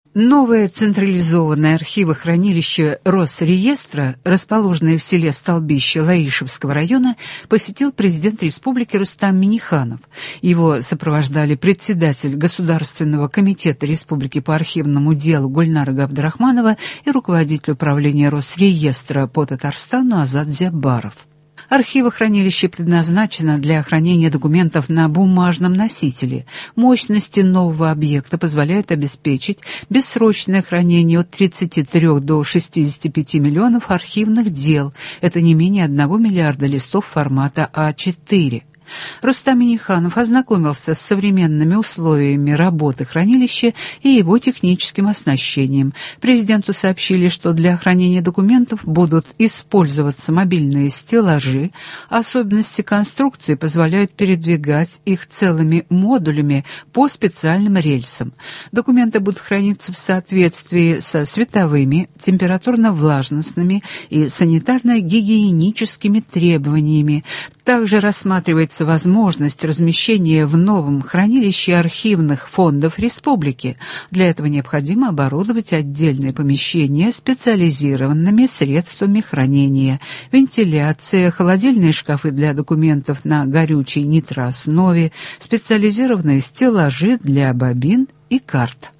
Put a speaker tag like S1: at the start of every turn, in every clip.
S1: Новое централизованное архивохранилище Росреестра, расположенное в селе Столбище Лаишевского района, посетил президент республики Рустам Минниханов. Его сопровождали председатель Государственного комитета республики по архивному делу Гульнара Габдрахманова и руководитель управления Росреестра по Татарстану Азат Зяббаров. Архивохранилище предназначено для хранения документов на бумажном носителе. Мощности нового объекта позволяют обеспечить бессрочное хранение от 33 до 65 миллионов архивных дел. Это не менее 1 миллиарда листов формата А4. Рустам Минниханов ознакомился с современными условиями работы хранилища и его техническим оснащением. Президенту сообщили, что для хранения документов будут использоваться мобильные стеллажи. Особенности конструкции позволяют передвигать их целыми модулями по специальным рельсам. Документы будут храниться в соответствии со световыми, температурно-влажностными и санитарно-гигиеническими требованиями. Также рассматривается возможность размещения в новом хранилище архивных фондов республики. Для этого необходимо оборудовать отдельные помещения специализированными средствами хранения: вентиляция, холодильные шкафы для документов на горючей нитрооснове, специализированные стеллажи для бобин и карт.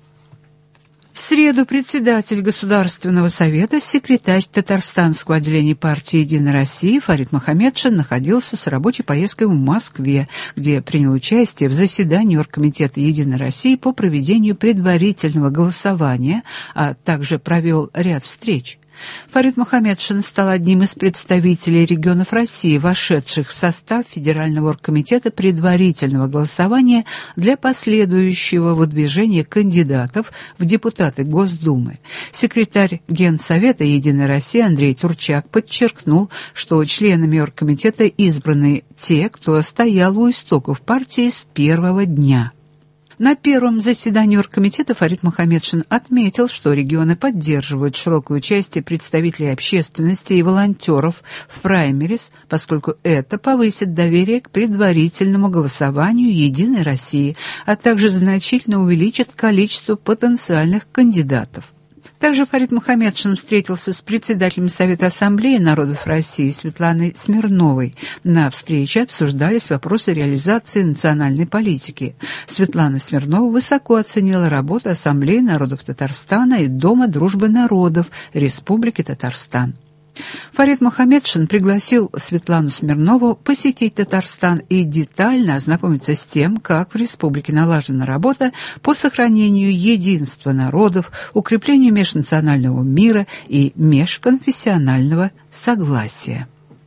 S1: В среду председатель Государственного совета, секретарь Татарстанского отделения партии «Единая Россия» Фарид Мухаммедшин находился с рабочей поездкой в Москве, где принял участие в заседании Оргкомитета «Единой России» по проведению предварительного голосования, а также провел ряд встреч. Фарид Мухаммедшин стал одним из представителей регионов России, вошедших в состав Федерального оргкомитета предварительного голосования для последующего выдвижения кандидатов в депутаты Госдумы. Секретарь Генсовета «Единой России» Андрей Турчак подчеркнул, что членами оргкомитета избраны те, кто стоял у истоков партии с первого дня. На первом заседании оргкомитета Фарид Мухаммедшин отметил, что регионы поддерживают широкое участие представителей общественности и волонтеров в праймерис, поскольку это повысит доверие к предварительному голосованию «Единой России», а также значительно увеличит количество потенциальных кандидатов. Также Фарид Мухаммедшин встретился с председателем Совета Ассамблеи народов России Светланой Смирновой. На встрече обсуждались вопросы реализации национальной политики. Светлана Смирнова высоко оценила работу Ассамблеи народов Татарстана и Дома дружбы народов Республики Татарстан. Фарид Мухаммедшин пригласил Светлану Смирнову посетить Татарстан и детально ознакомиться с тем, как в республике налажена работа по сохранению единства народов, укреплению межнационального мира и межконфессионального согласия.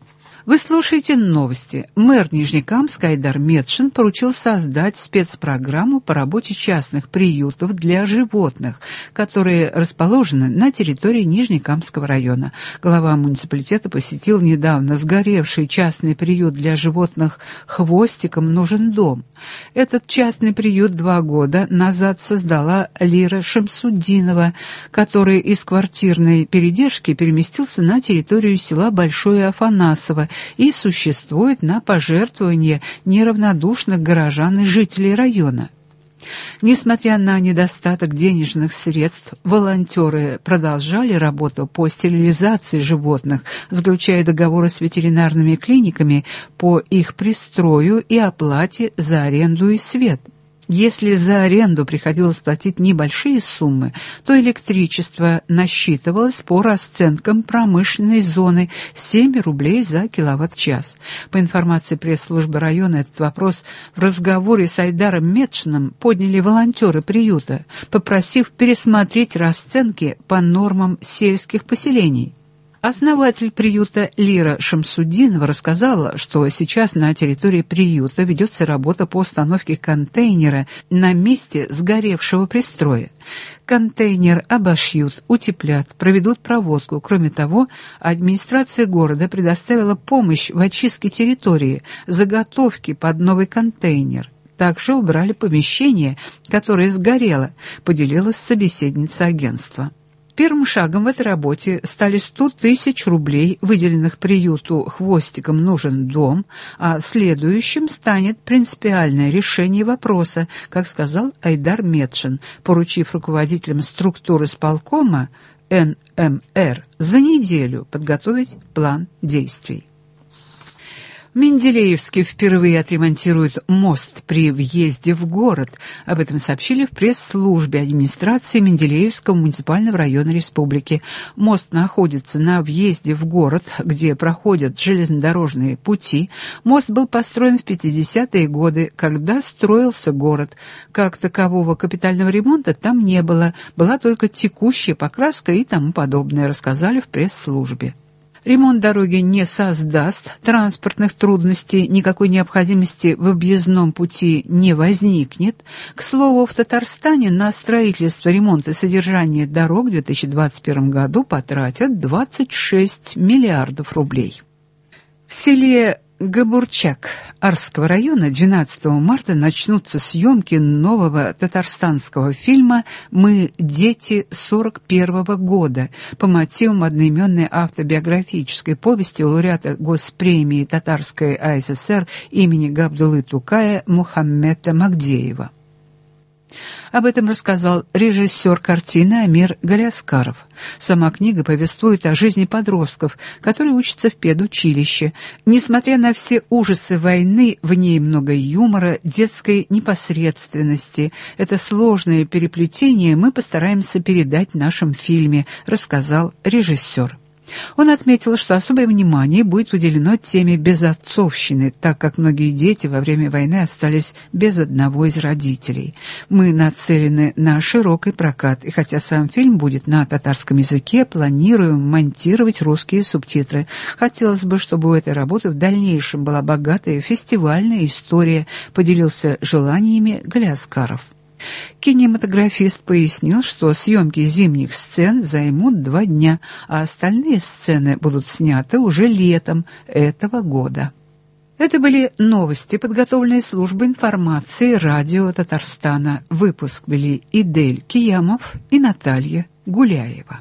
S1: Вы слушаете новости. Мэр Нижнекамска Айдар Метшин поручил создать спецпрограмму по работе частных приютов для животных, которые расположены на территории Нижнекамского района. Глава муниципалитета посетил недавно сгоревший частный приют для животных «Хвостиком нужен дом». Этот частный приют 2 года назад создала Лира Шамсуддинова, который из квартирной передержки переместился на территорию села Большое Афанасово и существует на пожертвования неравнодушных горожан и жителей района. Несмотря на недостаток денежных средств, волонтеры продолжали работу по стерилизации животных, заключая договоры с ветеринарными клиниками по их пристрою и оплате за аренду и свет. Если за аренду приходилось платить небольшие суммы, то электричество насчитывалось по расценкам промышленной зоны 7 рублей за киловатт-час. По информации пресс-службы района, этот вопрос в разговоре с Айдаром Метшиным подняли волонтеры приюта, попросив пересмотреть расценки по нормам сельских поселений. Основатель приюта Лира Шамсуддинова рассказала, что сейчас на территории приюта ведется работа по установке контейнера на месте сгоревшего пристроя. Контейнер обошьют, утеплят, проведут проводку. Кроме того, администрация города предоставила помощь в очистке территории, заготовки под новый контейнер. Также убрали помещение, которое сгорело, поделилась собеседница агентства. Первым шагом в этой работе стали 100 тысяч рублей, выделенных приюту «Хвостиком нужен дом», а следующим станет принципиальное решение вопроса, как сказал Айдар Метшин, поручив руководителям структуры исполкома НМР за неделю подготовить план действий. В Менделеевске впервые отремонтируют мост при въезде в город. Об этом сообщили в пресс-службе администрации Менделеевского муниципального района республики. Мост находится на въезде в город, где проходят железнодорожные пути. Мост был построен в 50-е годы, когда строился город. Как такового капитального ремонта там не было, была только текущая покраска и тому подобное, рассказали в пресс-службе. Ремонт дороги не создаст транспортных трудностей, никакой необходимости в объездном пути не возникнет. К слову, в Татарстане на строительство, ремонт и содержание дорог в 2021 году потратят 26 миллиардов рублей. В селе Габурчак Арского района 12 марта начнутся съемки нового татарстанского фильма «Мы дети 41-го года» по мотивам одноименной автобиографической повести лауреата Госпремии Татарской АССР имени Габдуллы Тукая Мухаммеда Магдеева. Об этом рассказал режиссер картины Амир Галяскаров. Сама книга повествует о жизни подростков, которые учатся в педучилище. Несмотря на все ужасы войны, в ней много юмора, детской непосредственности. Это сложное переплетение мы постараемся передать в нашем фильме, рассказал режиссер. Он отметил, что особое внимание будет уделено теме безотцовщины, так как многие дети во время войны остались без одного из родителей. Мы нацелены на широкий прокат, и хотя сам фильм будет на татарском языке, планируем монтировать русские субтитры. Хотелось бы, чтобы у этой работы в дальнейшем была богатая фестивальная история, поделился желаниями Галяскаров. Кинематографист пояснил, что съемки зимних сцен займут 2 дня, а остальные сцены будут сняты уже летом этого года. Это были новости, подготовленные службой информации радио Татарстана. Выпуск вели Идель Киямов и Наталья Гуляева.